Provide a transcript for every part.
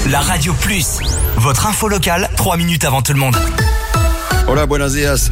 La Radio Plus, votre info locale, 3 minutes avant tout le monde. Hola, buenos días.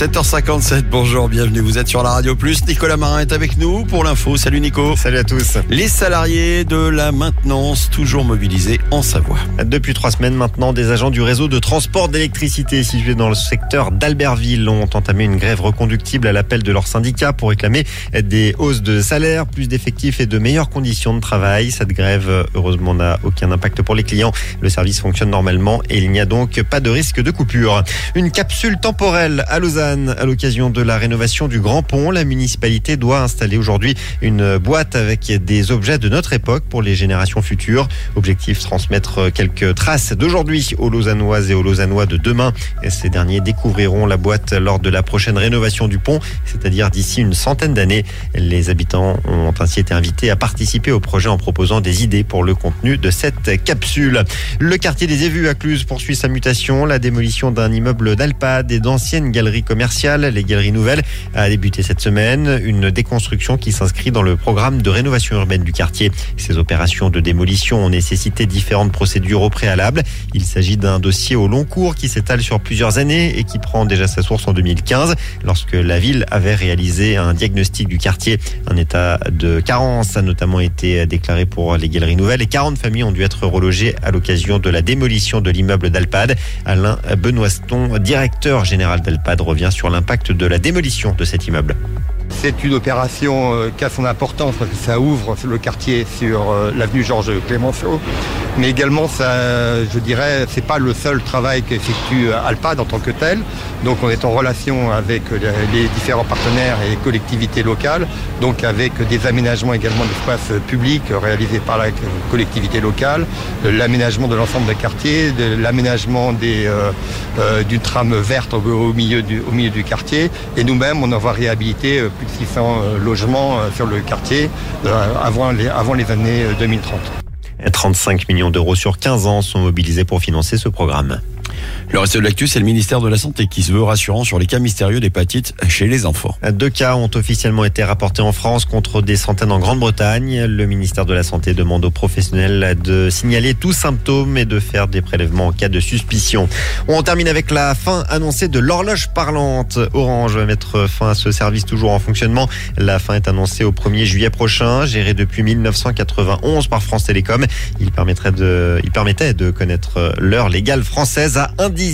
7h57, bonjour, bienvenue. Vous êtes sur la Radio Plus. Nicolas Marin est avec nous pour l'info. Salut Nico. Salut à tous. Les salariés de la maintenance, toujours mobilisés en Savoie. Depuis 3 semaines maintenant, des agents du réseau de transport d'électricité situé dans le secteur d'Albertville ont entamé une grève reconductible à l'appel de leur syndicat pour réclamer des hausses de salaire, plus d'effectifs et de meilleures conditions de travail. Cette grève, heureusement, n'a aucun impact pour les clients. Le service fonctionne normalement et il n'y a donc pas de risque de coupure. Une capsule temporelle à Lausanne à l'occasion de la rénovation du Grand Pont. La municipalité doit installer aujourd'hui une boîte avec des objets de notre époque pour les générations futures. Objectif, transmettre quelques traces d'aujourd'hui aux Lausannoises et aux Lausannois de demain. Et ces derniers découvriront la boîte lors de la prochaine rénovation du pont, c'est-à-dire d'ici une centaine d'années. Les habitants ont ainsi été invités à participer au projet en proposant des idées pour le contenu de cette capsule. Le quartier des Évus à Cluses poursuit sa mutation. La démolition d'un immeuble d'Alpad et d'anciennes galeries commerciales, les Galeries Nouvelles, a débuté cette semaine. Une déconstruction qui s'inscrit dans le programme de rénovation urbaine du quartier. Ces opérations de démolition ont nécessité différentes procédures au préalable. Il s'agit d'un dossier au long cours qui s'étale sur plusieurs années et qui prend déjà sa source en 2015, lorsque la ville avait réalisé un diagnostic du quartier. Un état de carence a notamment été déclaré pour les Galeries Nouvelles et 40 familles ont dû être relogées à l'occasion de la démolition de l'immeuble d'Alpad. Alain Benoiston, directeur général d'Alpad, revient sur l'impact de la démolition de cet immeuble. C'est une opération qui a son importance parce que ça ouvre le quartier sur l'avenue Georges Clémenceau. Mais également, ça, je dirais, c'est pas le seul travail qu'effectue Alpad en tant que tel. Donc on est en relation avec les différents partenaires et les collectivités locales, donc avec des aménagements également d'espaces publics réalisés par la collectivité locale, l'aménagement de l'ensemble des quartiers, l'aménagement d'une trame verte au milieu du quartier. Et nous-mêmes, on va réhabiliter plus de 600 logements sur le quartier avant les années 2030. 35 millions d'euros sur 15 ans sont mobilisés pour financer ce programme. Le reste de l'actu, c'est le ministère de la Santé qui se veut rassurant sur les cas mystérieux d'hépatite chez les enfants. 2 cas ont officiellement été rapportés en France contre des centaines en Grande-Bretagne. Le ministère de la Santé demande aux professionnels de signaler tout symptôme et de faire des prélèvements en cas de suspicion. On termine avec la fin annoncée de l'horloge parlante. Orange va mettre fin à ce service toujours en fonctionnement. La fin est annoncée au 1er juillet prochain. Géré depuis 1991 par France Télécom, il permettait de connaître l'heure légale française à 1/10.